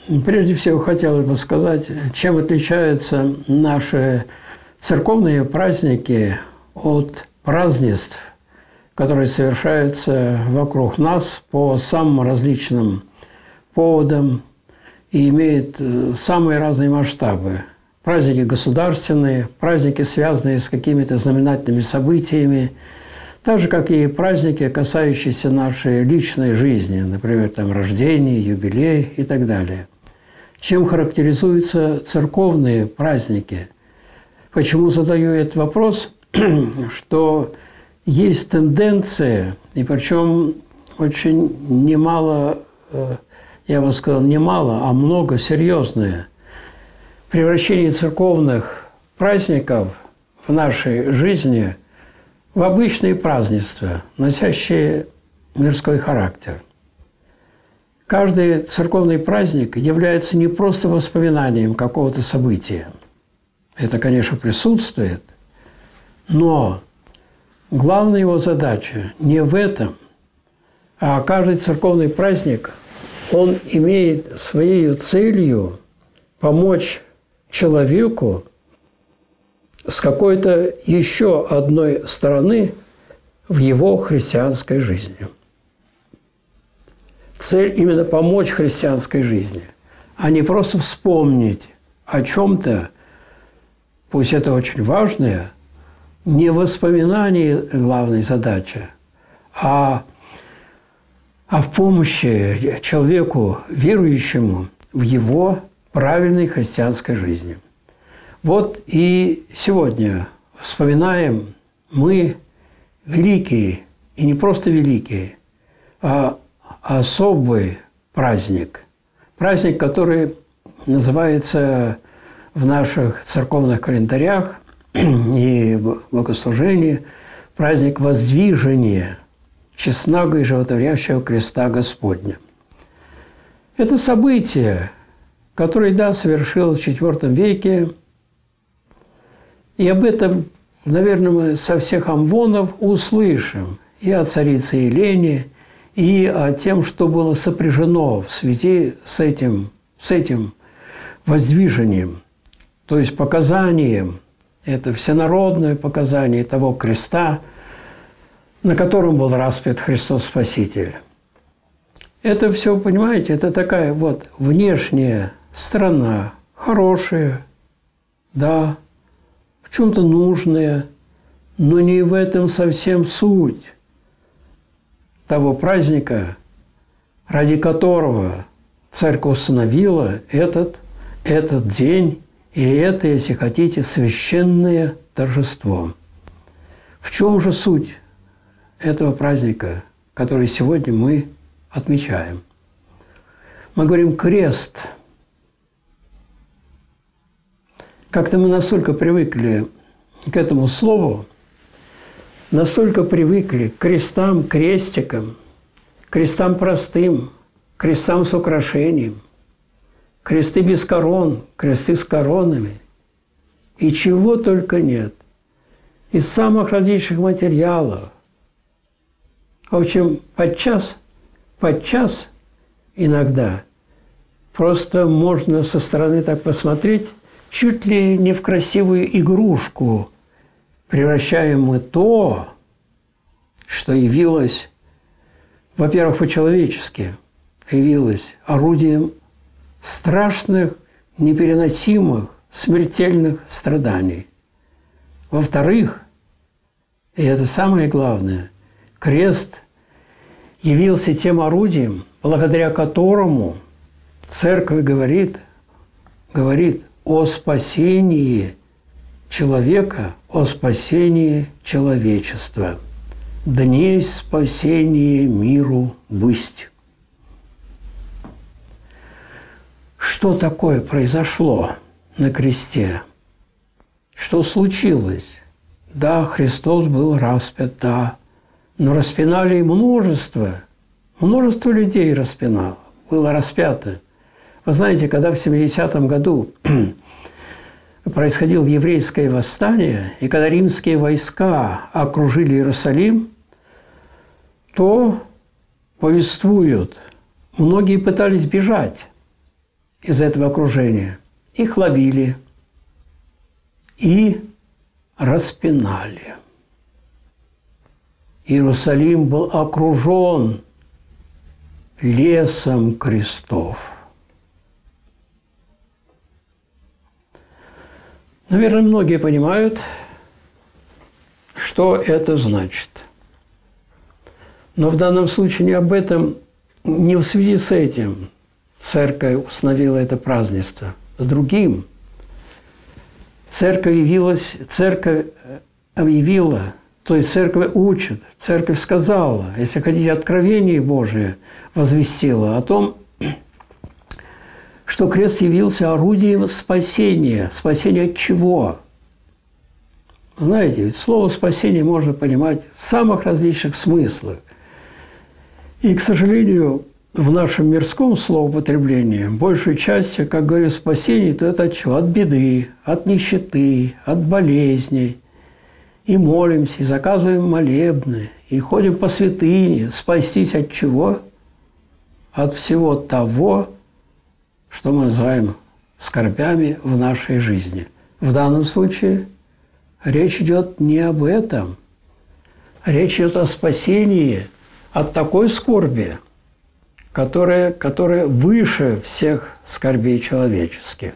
Прежде всего, хотелось бы сказать, чем отличаются наши церковные праздники от празднеств, которые совершаются вокруг нас по самым различным поводам и имеют самые разные масштабы. Праздники государственные, праздники, связанные с какими-то знаменательными событиями, так же, как и праздники, касающиеся нашей личной жизни, например, там, рождение, юбилей и так далее. Чем характеризуются церковные праздники? Почему задаю этот вопрос? Что есть тенденция, и причем очень немало, я бы сказал, немало, а много серьезное, превращение церковных праздников в нашей жизни в обычные празднества, носящие мирской характер. Каждый церковный праздник является не просто воспоминанием какого-то события. Это, конечно, присутствует, но главная его задача не в этом, а каждый церковный праздник, он имеет своей целью помочь человеку с какой-то еще одной стороны в его христианской жизни. Цель именно помочь христианской жизни, а не просто вспомнить о чем-то, пусть это очень важное, не воспоминание главная задача, а в помощи человеку, верующему в его правильной христианской жизни. Вот и сегодня вспоминаем мы великий, и не просто великий, а особый праздник. Праздник, который называется в наших церковных календарях и богослужении праздник воздвижения честного и животворящего креста Господня. Это событие, которое, да, совершилось в IV веке, и об этом, наверное, мы со всех амвонов услышим и о царице Елене, и о том, что было сопряжено в связи с этим воздвижением, то есть показанием, это всенародное показание того креста, на котором был распят Христос Спаситель. Это все, понимаете, это такая вот внешняя сторона, хорошая, да, в чем-то нужная, но не в этом совсем суть того праздника, ради которого Церковь установила этот день, и это, если хотите, священное торжество. В чем же суть этого праздника, который сегодня мы отмечаем? Мы говорим «крест». Как-то мы настолько привыкли к этому слову, настолько привыкли к крестам, крестикам, крестам простым, крестам с украшением, кресты без корон, кресты с коронами. И чего только нет. Из самых различных материалов. В общем, подчас иногда просто можно со стороны так посмотреть, чуть ли не в красивую игрушку превращаем мы то, что явилось, во-первых, по-человечески, явилось орудием страшных, непереносимых, смертельных страданий. Во-вторых, и это самое главное, крест явился тем орудием, благодаря которому Церковь говорит о спасении человека, о спасении человечества. «Днесь спасение миру бысть». Что такое произошло на кресте? Что случилось? Да, Христос был распят, да, но распинали множество людей было распято. Вы знаете, когда в 70-м году происходило еврейское восстание, и когда римские войска окружили Иерусалим, то, повествуют, многие пытались бежать. из этого окружения. Их ловили и распинали. Иерусалим был окружен лесом крестов. Наверное, многие понимают, что это значит. Но в данном случае не об этом, не в связи с этим церковь установила это празднество. С другим. Церковь объявила, то есть церковь учит, церковь сказала, если хотите, откровение Божие возвестила о том, что крест явился орудием спасения. Спасение от чего? Знаете, ведь слово «спасение» можно понимать в самых различных смыслах. И, к сожалению, в нашем мирском словоупотреблении большей частью, как говорю, спасение, то это от чего? От беды, от нищеты, от болезней. И молимся, и заказываем молебны, и ходим по святыне. Спастись от чего? От всего того, что мы называем скорбями в нашей жизни. В данном случае речь идет не об этом. Речь идет о спасении от такой скорби, которая выше всех скорбей человеческих.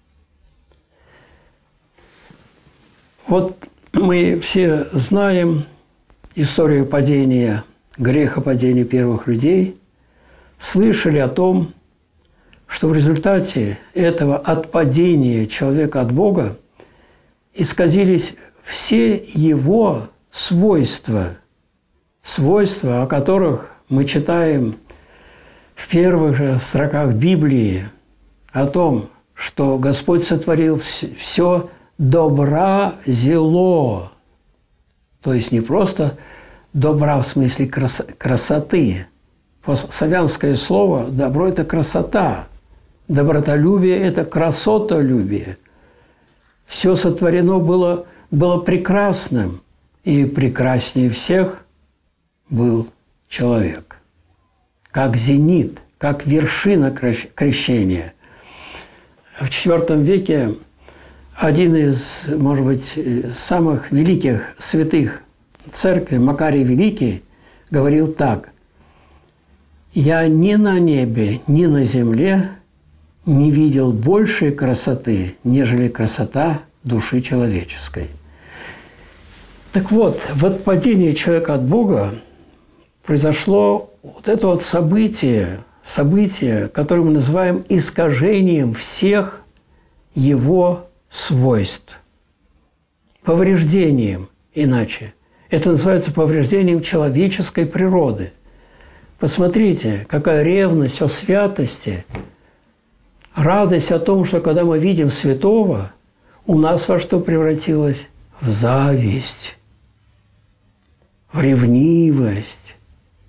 Вот мы все знаем историю падения, грехопадения первых людей, слышали о том, что в результате этого отпадения человека от Бога исказились все его свойства, о которых мы читаем в первых же строках Библии, о том, что Господь сотворил все добра зело, то есть не просто добра в смысле красоты. Славянское слово «добро» – это красота, добротолюбие – это красотолюбие. Все сотворено было прекрасным, и прекраснее всех был человек. Как зенит, как вершина крещения. В IV веке один из, может быть, самых великих святых церкви, Макарий Великий, говорил так: «Я ни на небе, ни на земле не видел большей красоты, нежели красота души человеческой». Так вот, в отпадении человека от Бога произошло вот это вот событие, которое мы называем искажением всех его свойств, повреждением иначе. Это называется повреждением человеческой природы. Посмотрите, какая ревность о святости, радость о том, что когда мы видим святого, у нас во что превратилось? В зависть, в ревнивость,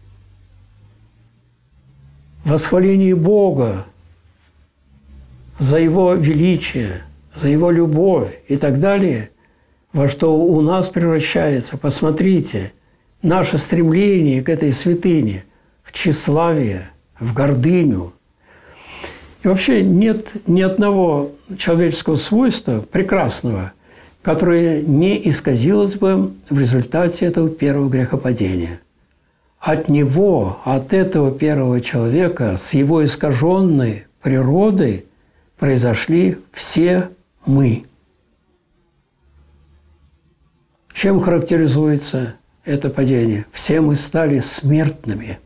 в восхваление Бога за Его величие, за Его любовь и так далее, во что у нас превращается, посмотрите, наше стремление к этой святыне, в тщеславие, в гордыню. И вообще нет ни одного человеческого свойства прекрасного, которое не исказилось бы в результате этого первого грехопадения. От него, от этого первого человека, с его искаженной природой произошли все мы. Чем характеризуется это падение? Все мы стали смертными.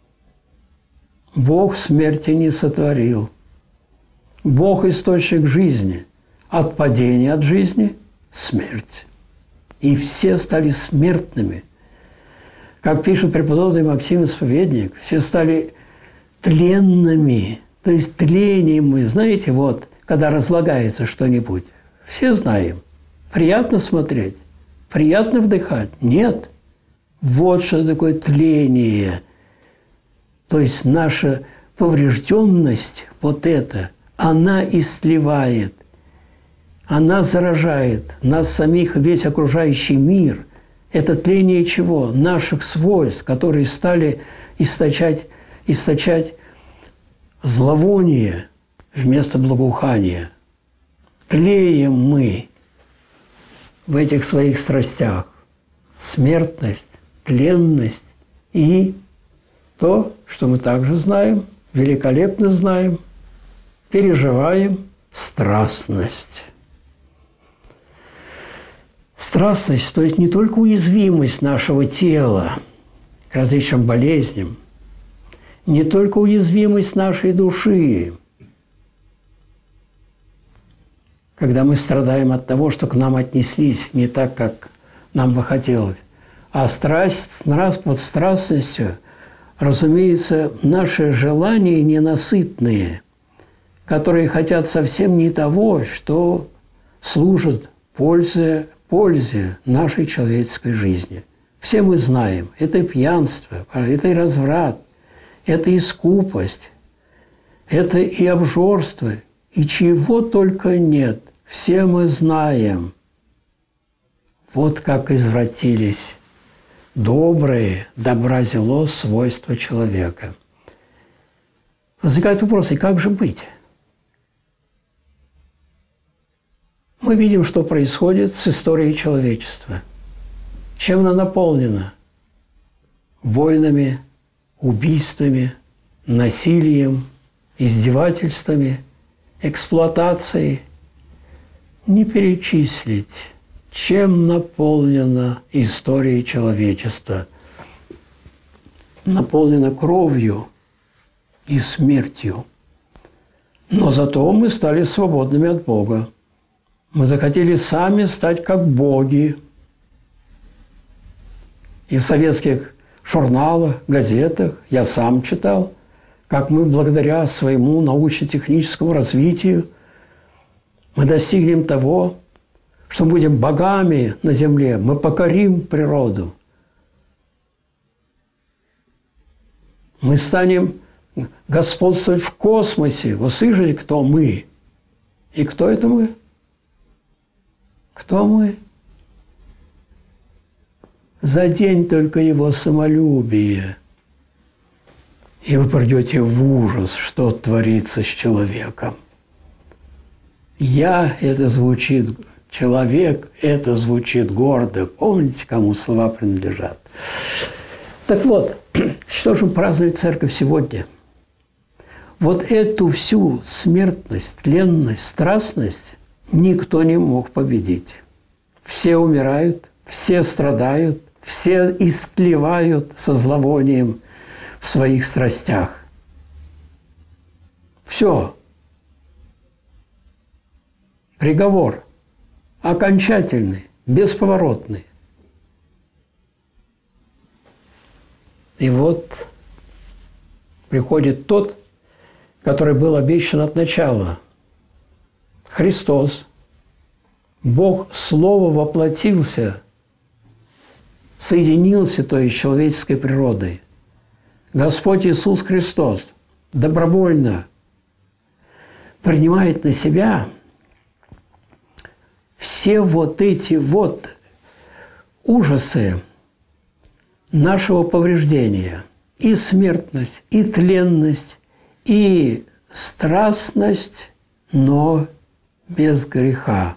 Бог смерти не сотворил. Бог – источник жизни. От падения от жизни – смерть. И все стали смертными. Как пишет преподобный Максим Исповедник, все стали тленными. То есть тлением мы, знаете, вот, когда разлагается что-нибудь. Все знаем. Приятно смотреть, приятно вдыхать. Нет. Вот что такое тление. То есть наша поврежденность, вот это, она истлевает, она заражает нас самих, весь окружающий мир. Это тление чего? Наших свойств, которые стали источать зловоние в вместо благоухания. Тлеем мы в этих своих страстях. Смертность, тленность и то, что мы также знаем, великолепно знаем, переживаем страстность. Страстность, то есть не только уязвимость нашего тела к различным болезням, не только уязвимость нашей души, когда мы страдаем от того, что к нам отнеслись не так, как нам бы хотелось, а страсть, под страстностью, разумеется, наши желания ненасытные, которые хотят совсем не того, что служит пользе нашей человеческой жизни. Все мы знаем, это и пьянство, это и разврат, это и скупость, это и обжорство, и чего только нет. Все мы знаем. Вот как извратились добрые, добра зело свойства человека. Возникает вопрос, и как же быть? Мы видим, что происходит с историей человечества. Чем она наполнена? Войнами, убийствами, насилием, издевательствами, эксплуатацией. Не перечислить, чем наполнена история человечества. Наполнена кровью и смертью. Но зато мы стали свободными от Бога. Мы захотели сами стать как боги. И в советских журналах, газетах я сам читал, как мы благодаря своему научно-техническому развитию мы достигнем того, что будем богами на земле, мы покорим природу. Мы станем господствовать в космосе. Вы слышите, кто мы? И кто это мы? Кто мы? За день только его самолюбие, и вы придете в ужас, что творится с человеком. «Я» – это звучит, «человек» – это звучит гордо. Помните, кому слова принадлежат? Так вот, что же празднует Церковь сегодня? Вот эту всю смертность, тленность, страстность никто не мог победить. Все умирают, все страдают, все истлевают со зловонием в своих страстях. Все. Приговор окончательный, бесповоротный. И вот приходит тот, который был обещан от начала. Христос. Бог Слово воплотился, соединился, то есть, с человеческой природой. Господь Иисус Христос добровольно принимает на себя все вот эти вот ужасы нашего повреждения. И смертность, и тленность, и страстность, но без греха.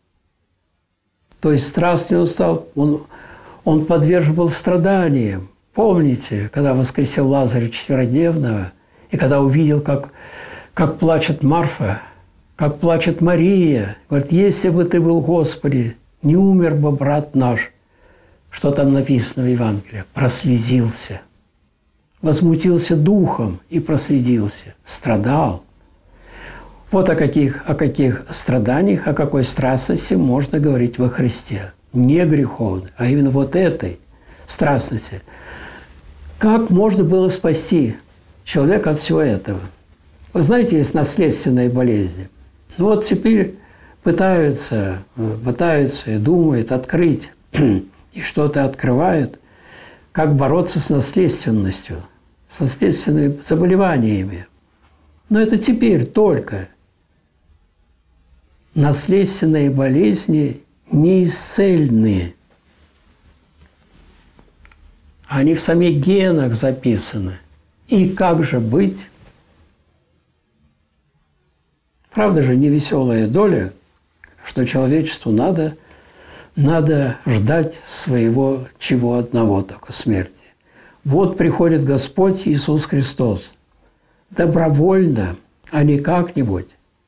То есть страстный он стал, он подвержен был страданиям. Помните, когда воскресил Лазаря четверодневного, и когда увидел, как плачет Марфа, как плачет Мария, говорит, если бы ты был, Господи, не умер бы брат наш. Что там написано в Евангелии? Прослезился. Возмутился духом и прослезился. Страдал. Вот о каких страданиях, о какой страстности можно говорить во Христе. Не греховной, а именно вот этой страстности. Как можно было спасти человека от всего этого? Вы знаете, есть наследственные болезни. Ну вот теперь пытаются и думают открыть, и что-то открывают, как бороться с наследственностью, с наследственными заболеваниями. Но это теперь только. Наследственные болезни неисцельные. Они в самих генах записаны. И как же быть? Правда же, невеселая доля, что человечеству надо ждать своего чего одного только – смерти. Вот приходит Господь Иисус Христос добровольно, а не как-нибудь,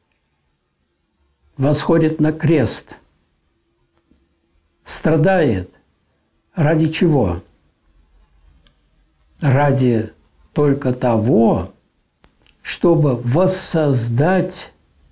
восходит на крест, страдает. Ради чего? Ради только того, чтобы воссоздать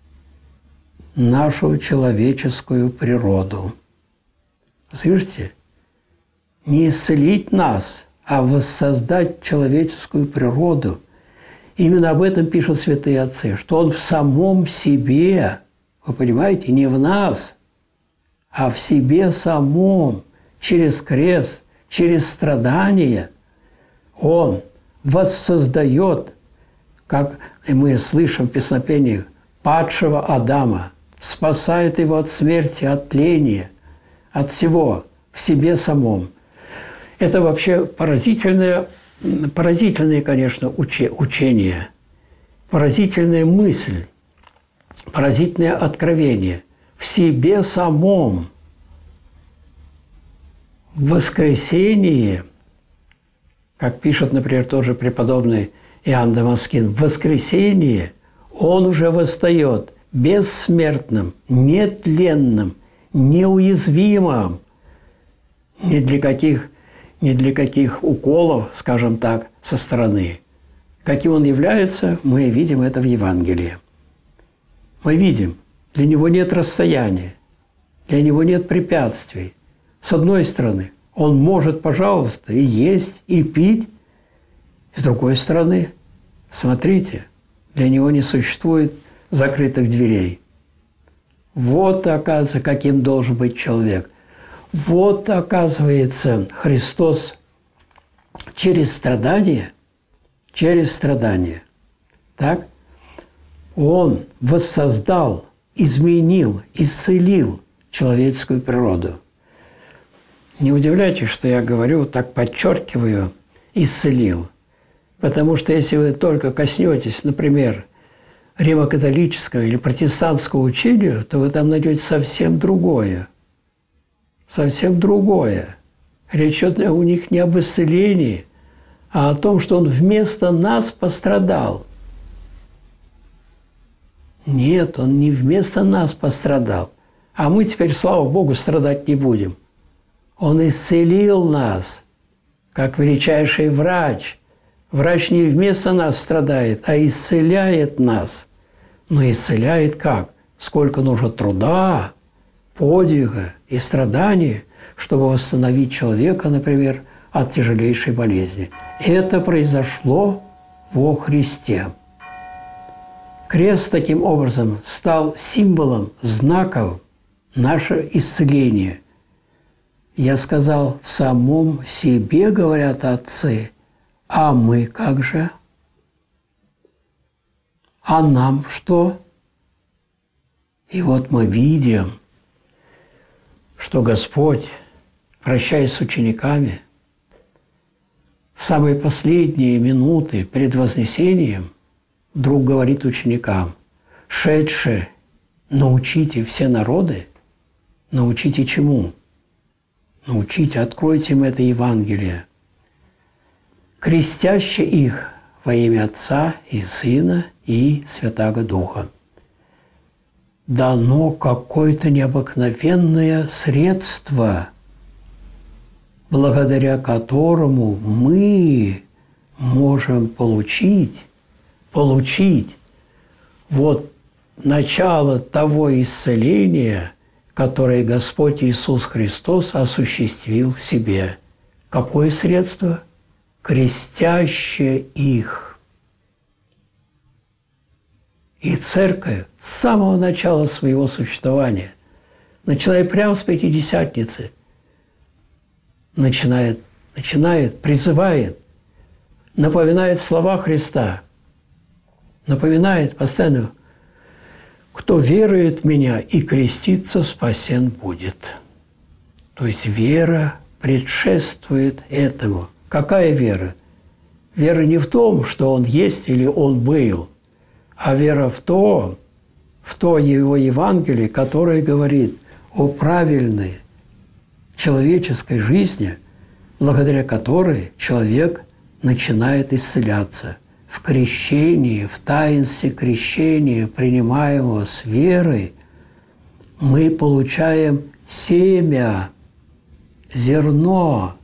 нашу человеческую природу. Слышите? Не исцелить нас, а воссоздать человеческую природу. Именно об этом пишут святые отцы, что Он в самом себе, вы понимаете, не в нас, а в себе самом, через крест, через страдания, Он воссоздает, как мы слышим в песнопениях, падшего Адама, спасает его от смерти, от тления, от всего, в себе самом. Это вообще поразительное, конечно, учение, поразительная мысль, поразительное откровение. В себе самом, в воскресении, как пишет, например, тот же преподобный Иоанн Дамаскин, в воскресении Он уже восстает бессмертным, нетленным, неуязвимым, ни для каких уколов, скажем так, со стороны. Каким Он является, мы видим это в Евангелии. Мы видим, для Него нет расстояния, для Него нет препятствий. С одной стороны, Он может, пожалуйста, и есть, и пить. С другой стороны, смотрите, для Него не существует закрытых дверей. Вот, оказывается, каким должен быть человек. Вот, оказывается, Христос через страдания, так, Он воссоздал, изменил, исцелил человеческую природу. Не удивляйтесь, что я говорю, так подчеркиваю, исцелил. Потому что если вы только коснетесь, например, римо-католического или протестантского учения, то вы там найдете совсем другое. Совсем другое. Речь идет у них не об исцелении, а о том, что Он вместо нас пострадал. Нет, Он не вместо нас пострадал. А мы теперь, слава Богу, страдать не будем. Он исцелил нас, как величайший врач. Врач не вместо нас страдает, а исцеляет нас. Но исцеляет как? Сколько нужно труда, подвига и страданий, чтобы восстановить человека, например, от тяжелейшей болезни. Это произошло во Христе. Крест таким образом стал символом, знаком нашего исцеления. Я сказал, в самом себе, говорят отцы, а мы как же? А нам что? И вот мы видим, что Господь, прощаясь с учениками, в самые последние минуты перед Вознесением вдруг говорит ученикам: «Шедше, научите все народы». Научите чему? Научите, откройте им это Евангелие. «Крестяще их во имя Отца и Сына и Святаго Духа». Дано какое-то необыкновенное средство, благодаря которому мы можем получить вот начало того исцеления, которое Господь Иисус Христос осуществил в себе. Какое средство? Крестяще их. И Церковь с самого начала своего существования, начиная прямо с Пятидесятницы, начинает, призывает, напоминает слова Христа, напоминает постоянно: «Кто верует в Меня и крестится, спасен будет». То есть вера предшествует этому. Какая вера? Вера не в том, что Он есть или Он был, а вера в то, в то его Евангелие, которое говорит о правильной человеческой жизни, благодаря которой человек начинает исцеляться. В крещении, в таинстве крещения, принимаемого с верой, мы получаем семя, зерно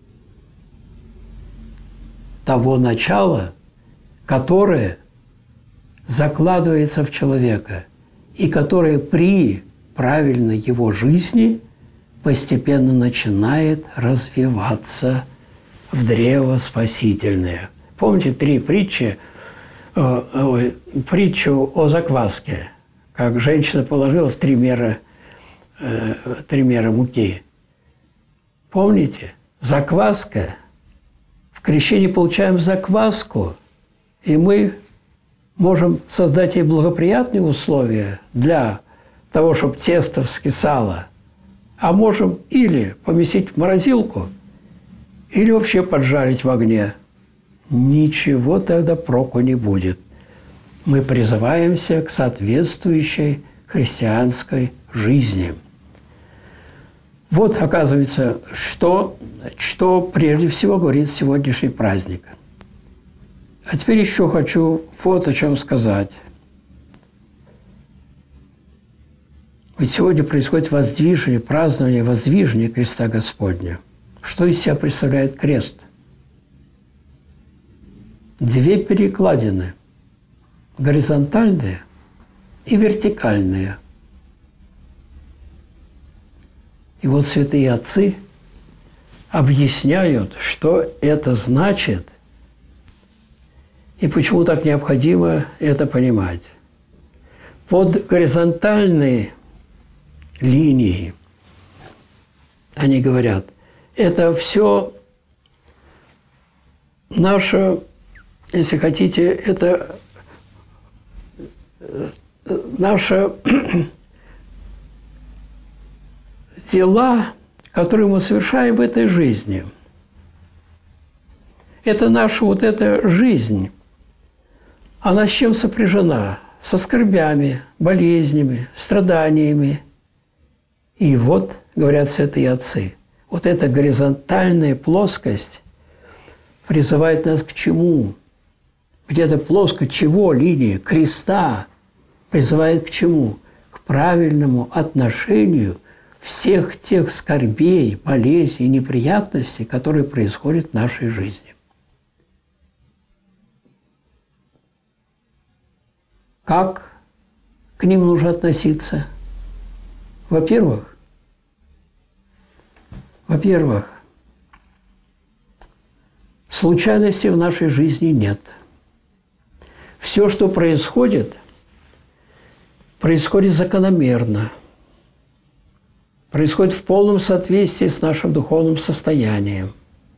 того начала, которое закладывается в человека и которое при правильной его жизни постепенно начинает развиваться в древо спасительное. Помните притчу о закваске, как женщина положила в 3 мера муки. Помните? Закваска. В крещении получаем закваску, и мы можем создать ей благоприятные условия для того, чтобы тесто вскисало, а можем или поместить в морозилку, или вообще поджарить в огне. Ничего тогда проку не будет. Мы призываемся к соответствующей христианской жизни. Вот, оказывается, что прежде всего говорит сегодняшний праздник. А теперь еще хочу вот о чем сказать. Ведь сегодня происходит воздвижение, празднование воздвижения креста Господня. Что из себя представляет крест? 2 перекладины – горизонтальные и вертикальные. И вот святые отцы объясняют, что это значит и почему так необходимо это понимать. Под горизонтальной линией они говорят, это все наше, если хотите, это наши дела, которые мы совершаем в этой жизни. Это наша вот эта жизнь. Она с чем сопряжена? Со скорбями, болезнями, страданиями. И вот, говорят святые отцы, вот эта горизонтальная плоскость призывает нас к чему? Ведь эта плоскость чего? Линия креста призывает к чему? К правильному отношению всех тех скорбей, болезней, неприятностей, которые происходят в нашей жизни. Как к ним нужно относиться? Во-первых, случайностей в нашей жизни нет. Все, что происходит закономерно, происходит в полном соответствии с нашим духовным состоянием.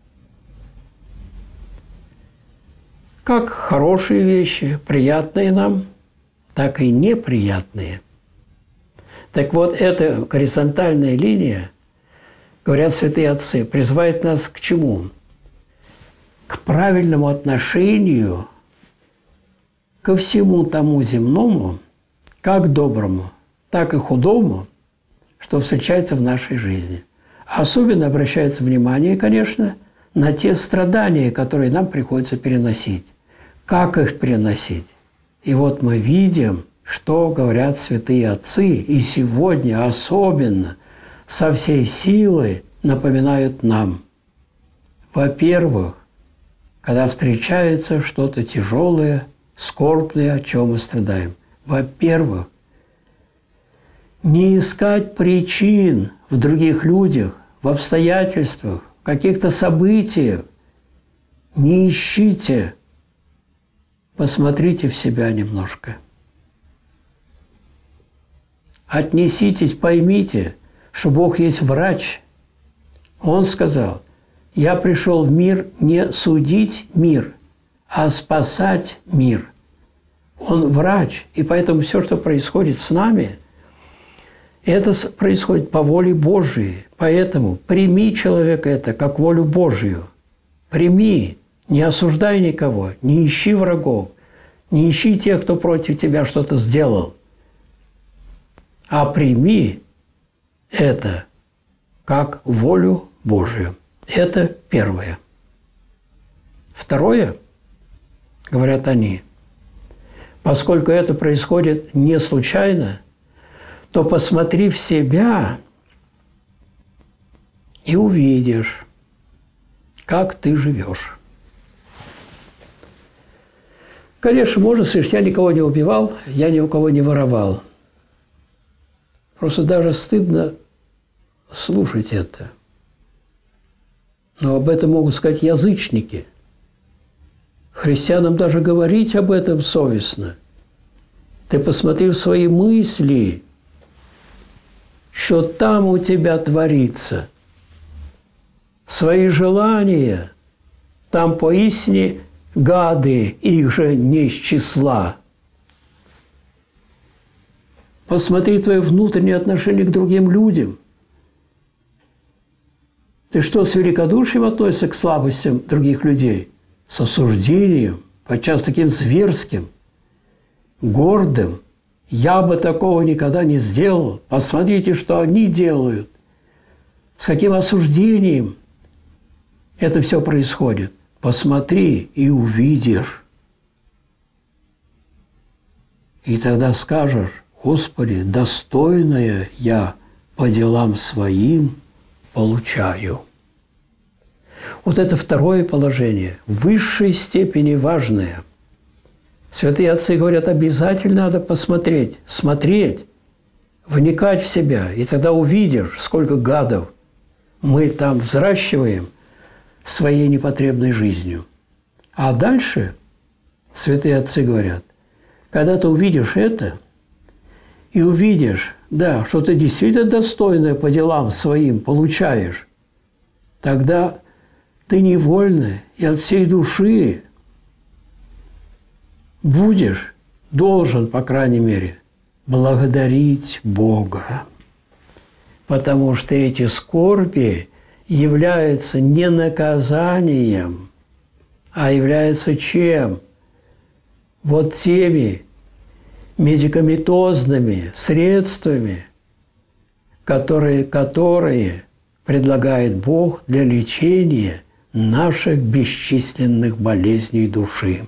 Как хорошие вещи, приятные нам, так и неприятные. Так вот, эта горизонтальная линия, говорят святые отцы, призывает нас к чему? К правильному отношению ко всему тому земному, как доброму, так и худому, что встречается в нашей жизни. Особенно обращается внимание, конечно, на те страдания, которые нам приходится переносить. Как их переносить? И вот мы видим, что говорят святые отцы, и сегодня особенно со всей силой напоминают нам. Во-первых, когда встречается что-то тяжелое, скорбное, о чем мы страдаем. Во-первых, не искать причин в других людях, в обстоятельствах, в каких-то событиях. Не ищите. Посмотрите в себя немножко. Отнеситесь, поймите, что Бог есть врач. Он сказал, я пришел в мир не судить мир, а спасать мир. Он врач, и поэтому все, что происходит с нами, это происходит по воле Божией. Поэтому прими человека это как волю Божию. Прими, не осуждай никого, не ищи врагов, не ищи тех, кто против тебя что-то сделал. а прими это как волю Божию. Это первое. Второе, говорят они, поскольку это происходит не случайно, то посмотри в себя и увидишь, как ты живешь. Конечно, можно сказать, я никого не убивал, я ни у кого не воровал. Просто даже стыдно слушать это. Но об этом могут сказать язычники. Христианам даже говорить об этом совестно. Ты посмотри в свои мысли, что там у тебя творится. Свои желания, там поистине гады, их же не из числа. Посмотри твое внутреннее отношение к другим людям. Ты что, с великодушием относишься к слабостям других людей? С осуждением, подчас таким зверским, гордым. Я бы такого никогда не сделал. Посмотрите, что они делают. С каким осуждением это все происходит. Посмотри и увидишь. И тогда скажешь: Господи, достойное я по делам своим получаю. Вот это второе положение, в высшей степени важное. Святые отцы говорят, обязательно надо посмотреть, смотреть, вникать в себя, и тогда увидишь, сколько гадов мы там взращиваем своей непотребной жизнью. А дальше святые отцы говорят, когда ты увидишь это, и увидишь, да, что ты действительно достойное по делам своим получаешь, тогда ты невольно и от всей души должен, по крайней мере, благодарить Бога. Потому что эти скорби являются не наказанием, а являются чем? Вот теми медикаментозными средствами, которые предлагает Бог для лечения наших бесчисленных болезней души.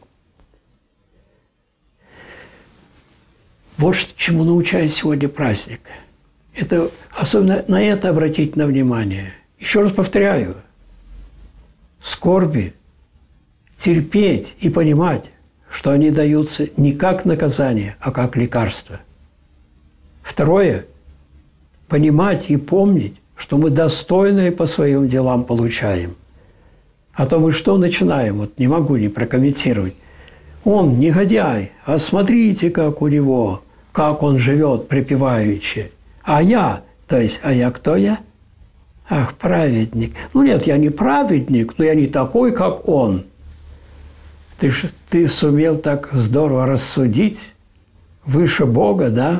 Вот чему научает сегодня праздник. Это, особенно на это обратить на внимание. Еще раз повторяю, скорби терпеть и понимать, что они даются не как наказание, а как лекарство. Второе – понимать и помнить, что мы достойные по своим делам получаем. А то мы что начинаем? Вот не могу не прокомментировать. Он негодяй, а смотрите, как у него, как он живет припеваючи. А я кто я? Ах, праведник. Ну нет, я не праведник, но я не такой, как он. Ты сумел так здорово рассудить выше Бога, да?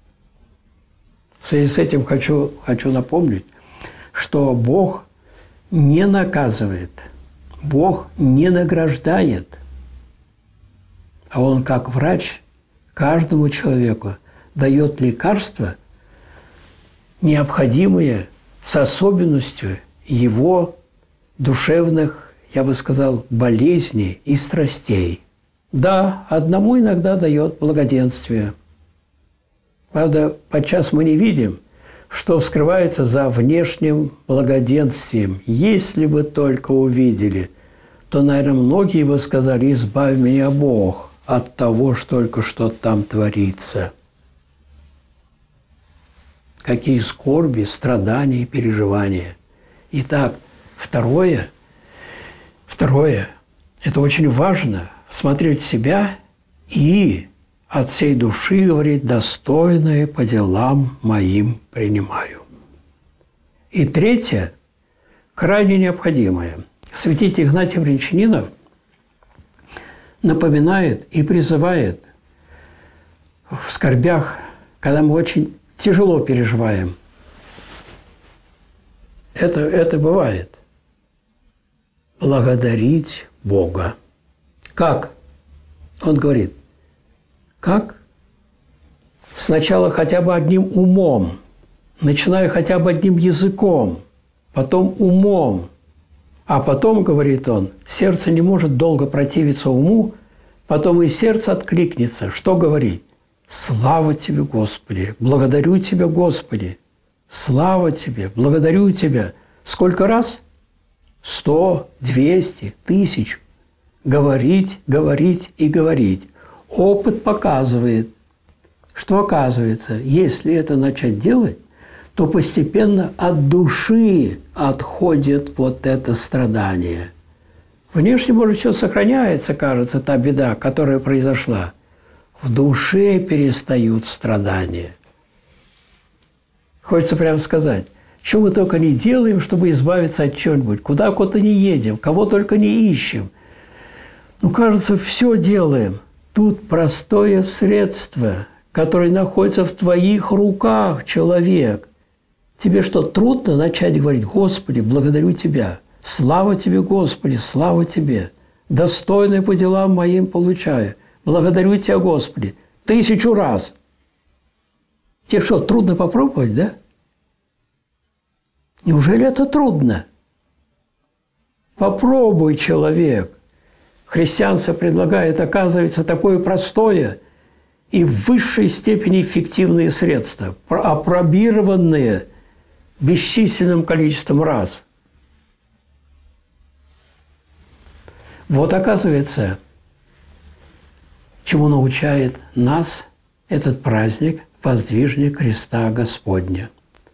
В связи с этим хочу напомнить, что Бог не наказывает, Бог не награждает, а Он как врач каждому человеку дает лекарства, необходимые с особенностью его душевных, я бы сказал, болезней и страстей. Да, одному иногда дает благоденствие. Правда, подчас мы не видим, что скрывается за внешним благоденствием. Если бы только увидели, то, наверное, многие бы сказали: «Избавь меня, Бог, от того, что только что там творится». Какие скорби, страдания и переживания. Итак, второе – это очень важно – смотреть себя и от всей души говорить: «Достойное по делам моим принимаю». И третье, крайне необходимое. Святитель Игнатий Брянчанинов напоминает и призывает в скорбях, когда мы очень тяжело переживаем. Это бывает. Благодарить Бога. Как? Он говорит, как? сначала хотя бы одним умом, начиная хотя бы одним языком, потом умом, а потом, говорит он, сердце не может долго противиться уму, потом и сердце откликнется. Что говорить? Слава Тебе, Господи! Благодарю Тебя, Господи! Слава Тебе! Благодарю Тебя! Сколько раз? 100, 200, 1000. Говорить, говорить и говорить. Опыт показывает, что оказывается, если это начать делать, то постепенно от души отходит вот это страдание. Внешне, может, все сохраняется, кажется, та беда, которая произошла. В душе перестают страдания. Хочется прямо сказать, что мы только не делаем, чтобы избавиться от чего-нибудь, куда куда-то не едем, кого только не ищем. Ну, кажется, все делаем. Тут простое средство, которое находится в твоих руках, человек. Тебе что, трудно начать говорить: «Господи, благодарю Тебя, слава Тебе, Господи, слава Тебе, достойное по делам моим получаю, благодарю Тебя, Господи», 1000 раз. Тебе что, трудно попробовать, да? Неужели это трудно? Попробуй, человек. Христианство предлагает, оказывается, такое простое и в высшей степени эффективные средства, опробированные бесчисленным количеством раз. Вот, оказывается, чему научает нас этот праздник воздвижения креста Господня.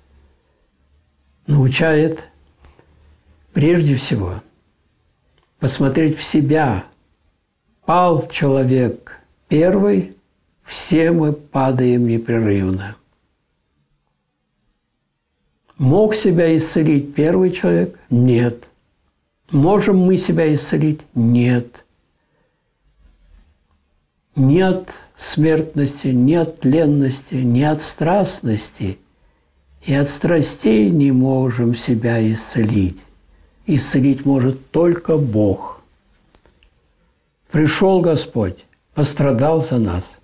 Научает прежде всего посмотреть в себя. Пал человек первый, все мы падаем непрерывно. Мог себя исцелить первый человек? Нет. Можем мы себя исцелить? Нет. Нет смертности, нет тленности, нет страстности. И от страстей не можем себя исцелить. Исцелить может только Бог. Пришел Господь, пострадал за нас,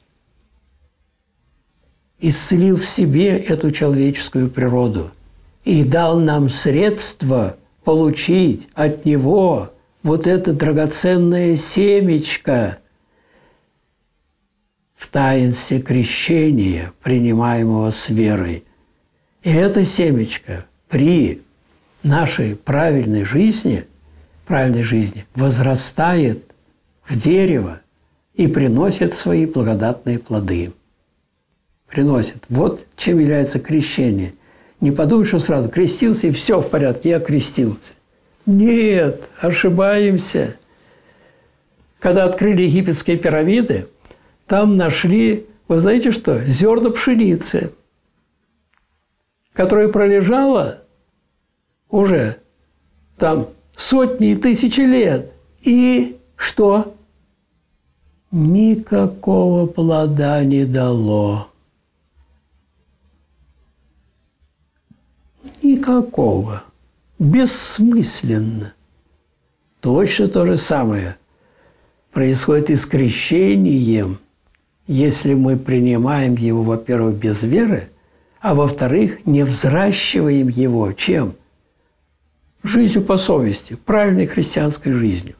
исцелил в себе эту человеческую природу и дал нам средства получить от Него вот это драгоценное семечко в таинстве крещения, принимаемого с верой. И это семечко при нашей правильной жизни возрастает в дерево и приносит свои благодатные плоды. Приносит. Вот чем является крещение. Не подумай, что сразу крестился, и все в порядке, я крестился. Нет, ошибаемся. Когда открыли египетские пирамиды, там нашли, вы знаете что, зерна пшеницы, которая пролежала уже там сотни и тысячи лет. И что? Никакого плода не дало. Никакого. Бессмысленно. Точно то же самое происходит и с крещением, если мы принимаем его, во-первых, без веры, а во-вторых, не взращиваем его чем? Жизнью по совести, правильной христианской жизнью.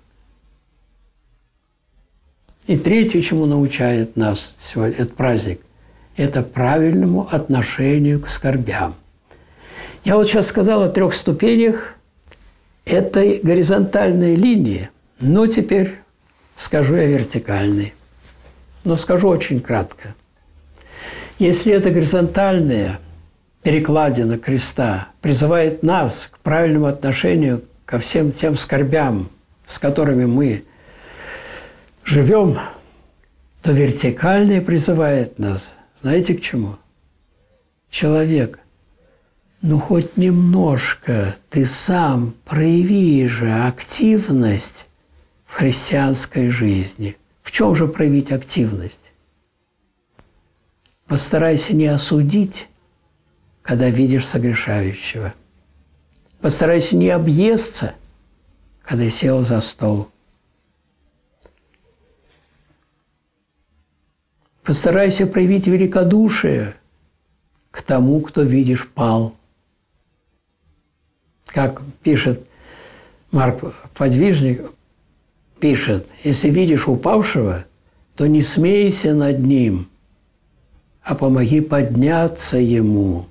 И третье, чему научает нас сегодня этот праздник, это правильному отношению к скорбям. Я вот сейчас сказал о 3 ступенях этой горизонтальной линии, но теперь скажу я вертикальной. Но скажу очень кратко. Если эта горизонтальная перекладина креста призывает нас к правильному отношению ко всем тем скорбям, с которыми мы живем, то вертикальная призывает нас, знаете, к чему? Человек, ну хоть немножко ты сам прояви же активность в христианской жизни. В чем же проявить активность? Постарайся не осудить, когда видишь согрешающего. Постарайся не объесться, когда сел за стол. Постарайся проявить великодушие к тому, кто, видишь, пал. Как пишет Марк Подвижник, пишет: если видишь упавшего, то не смейся над ним, а помоги подняться ему.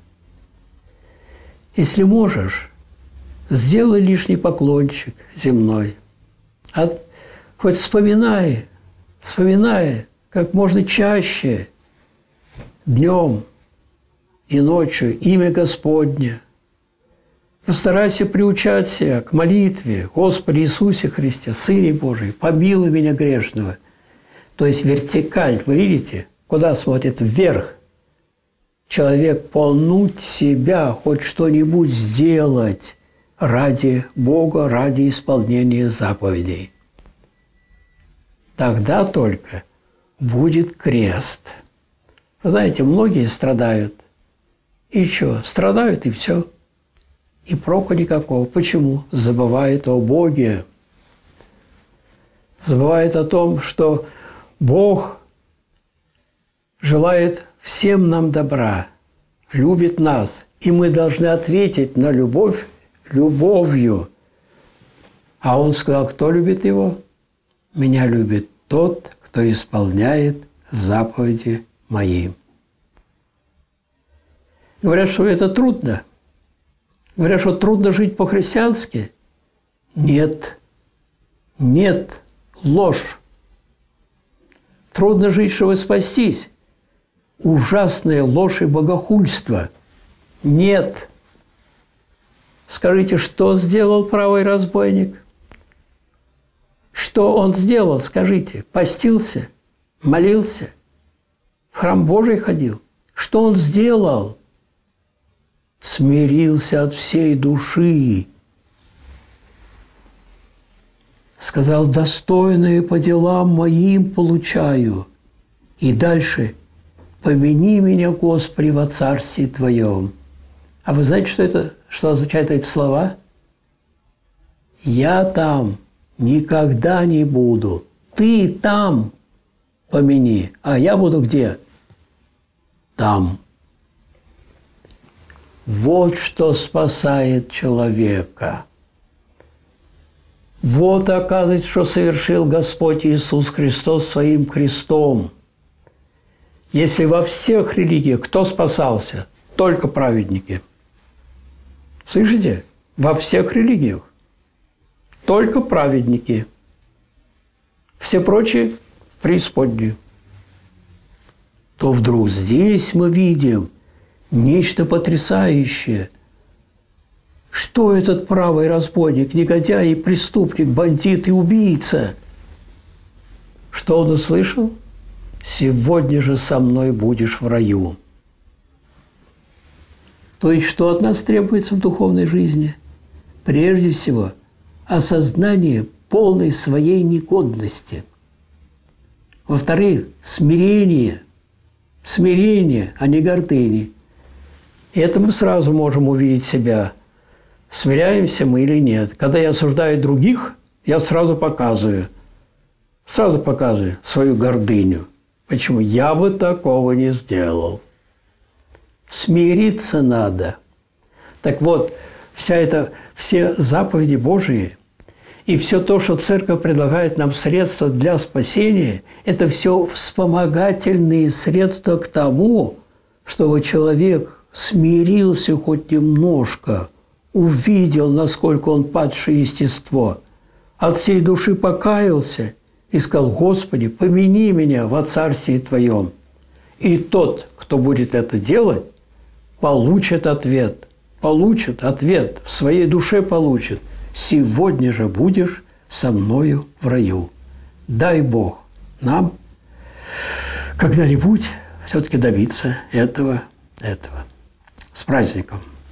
Если можешь, сделай лишний поклончик земной. Хоть вспоминай как можно чаще, днем и ночью имя Господне. Постарайся приучать себя к молитве: Господи Иисусе Христе, Сыне Божий, помилуй меня грешного. То есть вертикаль, вы видите, куда смотрит вверх. Человек полнуть себя, хоть что-нибудь сделать ради Бога, ради исполнения заповедей. Тогда только будет крест. Вы знаете, многие страдают. И что? Страдают, и все. И проку никакого. Почему? Забывают о Боге. Забывают о том, что Бог желает всем нам добра, любит нас, и мы должны ответить на любовь любовью. А Он сказал: кто любит Его? Меня любит тот, кто исполняет заповеди Мои. Говорят, что это трудно. Говорят, что трудно жить по-христиански. Нет. Нет. Ложь. Трудно жить, чтобы спастись. Ужасная ложь и богохульство. Нет. Скажите, что сделал правый разбойник? Что он сделал, скажите? Постился? Молился? В храм Божий ходил? Что он сделал? Смирился от всей души. Сказал: достойное по делам моим получаю. И дальше: помяни меня, Господи, во Царстве Твоем. А вы знаете, что означают эти слова? Я там никогда не буду. Ты там помяни. А я буду где? Там. Вот что спасает человека. Вот, оказывается, что совершил Господь Иисус Христос своим крестом. Если во всех религиях кто спасался? Только праведники. Слышите? Во всех религиях. Только праведники. Все прочие – в преисподнюю. То вдруг здесь мы видим нечто потрясающее. Что этот правый разбойник, негодяй и преступник, бандит и убийца? Что он услышал? Сегодня же со мной будешь в раю. То есть, что от нас требуется в духовной жизни? Прежде всего, осознание полной своей негодности. Во-вторых, смирение. Смирение, а не гордыни. И это мы сразу можем увидеть себя. Смиряемся мы или нет. Когда я осуждаю других, я сразу показываю свою гордыню. Почему? Я бы такого не сделал. Смириться надо. Так вот, все заповеди Божии и все то, что Церковь предлагает нам средства для спасения, это все вспомогательные средства к тому, чтобы человек смирился хоть немножко, увидел, насколько он падшее естество, от всей души покаялся и сказал: Господи, помяни меня во Царстве Твоем. И тот, кто будет это делать, получит ответ, в своей душе получит: сегодня же будешь со мною в раю. Дай Бог нам когда-нибудь все-таки добиться этого. С праздником!